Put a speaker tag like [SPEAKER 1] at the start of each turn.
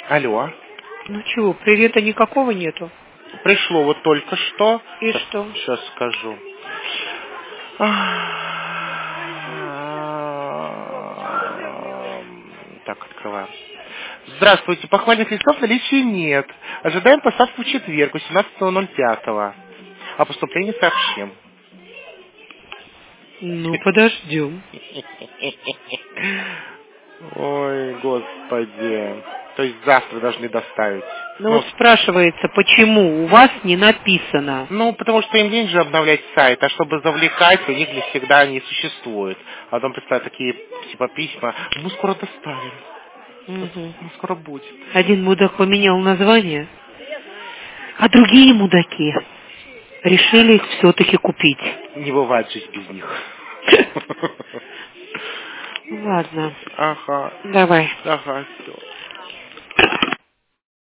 [SPEAKER 1] Алло.
[SPEAKER 2] Ну чего, привета никакого нету?
[SPEAKER 1] Пришло вот только что.
[SPEAKER 2] И что?
[SPEAKER 1] Сейчас скажу. Так, открываем. Здравствуйте, похвальных листов в наличии нет. Ожидаем посадку в четверг, 18.05. О поступлении сообщим.
[SPEAKER 2] Ну, подождем.
[SPEAKER 1] Ой, господи. То есть завтра должны доставить.
[SPEAKER 2] Ну вот спрашивается, почему у вас не написано?
[SPEAKER 1] Ну, потому что им лень же обновлять сайт, а чтобы завлекать, у них не всегда не существует. А потом представляют такие типа письма. Мы скоро доставим.
[SPEAKER 2] Угу.
[SPEAKER 1] Мы скоро будет.
[SPEAKER 2] Один мудак поменял название, а другие мудаки решили их все-таки купить.
[SPEAKER 1] Не бывает жить без них.
[SPEAKER 2] Ладно.
[SPEAKER 1] Ага.
[SPEAKER 2] Давай.
[SPEAKER 1] Ага, все.